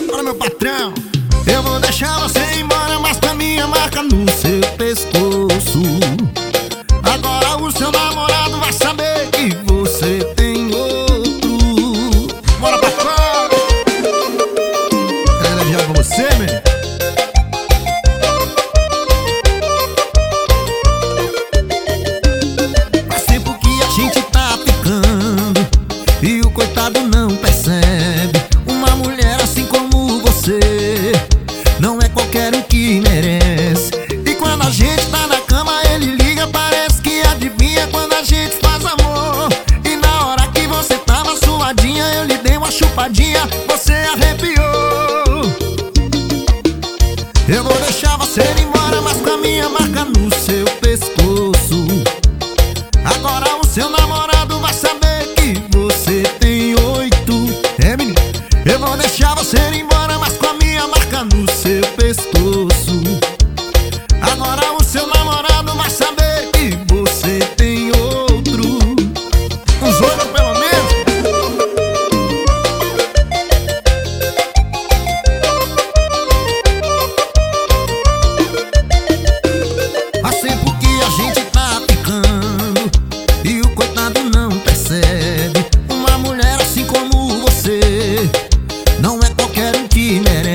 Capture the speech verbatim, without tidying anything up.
Olha, meu patrão, eu vou deixar você ir embora, mas com a minha marca no seu pescoço. Agora o seu namorado vai saber que você tem outro. Bora pra fora. Quero viajar com você, meu. Faz tempo que a gente tá ficando e o coitado não percebe. Uma mulher assim como você não é qualquer um que merece. E quando a gente tá na cama, ele liga, parece que adivinha quando a gente faz amor. E na hora que você tava suadinha, eu lhe dei uma chupadinha, você arrepiou. Eu vou deixar você ir embora, mas com a minha marca no seu pescoço. Agora o seu namorado vai saber que você tem oito. É, menino? Eu vou deixar você ir embora, mas com a minha marca no seu pescoço. Agora o seu namorado vai saber que você tem outro. Uns oito pelo menos. Faz tempo que a gente tá ficando e o coitado não percebe. Uma mulher assim como você não é qualquer um que merece.